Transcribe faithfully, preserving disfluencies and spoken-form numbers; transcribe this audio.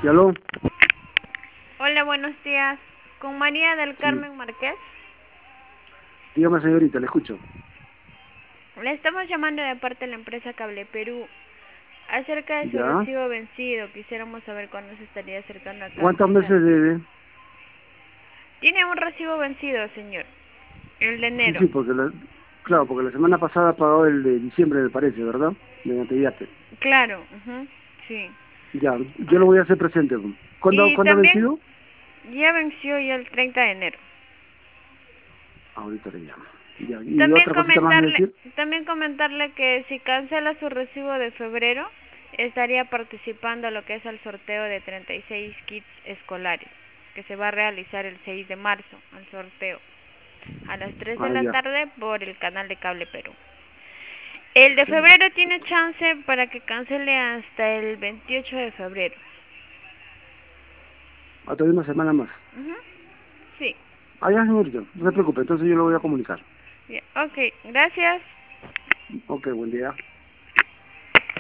¿Y aló? Hola, buenos días. ¿Con María del Sí, Carmen Márquez? dígame señorita, le escucho. Le estamos llamando de parte de la empresa Cable Perú acerca de su ¿Ya? recibo vencido. Quisiéramos saber cuándo se estaría acercando a ¿Cuántos meses cancelarlo. debe? Tiene un recibo vencido, señor. El de Sí, enero. sí, porque la, claro, porque la semana pasada pagó el de diciembre, me parece, ¿verdad? Mediante Yate. Claro, ujú, sí. Ya, yo Ah, lo voy a hacer presente. ¿Cuándo, y ¿cuándo ha también vencido? ya venció ya el treinta de enero. Ahorita le llamo. Ya, ¿y También otra cosita más de comentarle, decir? también comentarle que si cancela su recibo de febrero, estaría participando lo que es el sorteo de treinta y seis kits escolares, que se va a realizar el seis de marzo, el sorteo, a las tres de Ah, la ya. tarde por el canal de Cable Perú. El de Excelente. febrero tiene chance para que cancele hasta el veintiocho de febrero. Ah, todavía una semana más. Ujú, sí. Ah, ya, señorita, no se Ujú, preocupe, entonces yo lo voy a comunicar. ya, ok, gracias. Ok, buen día.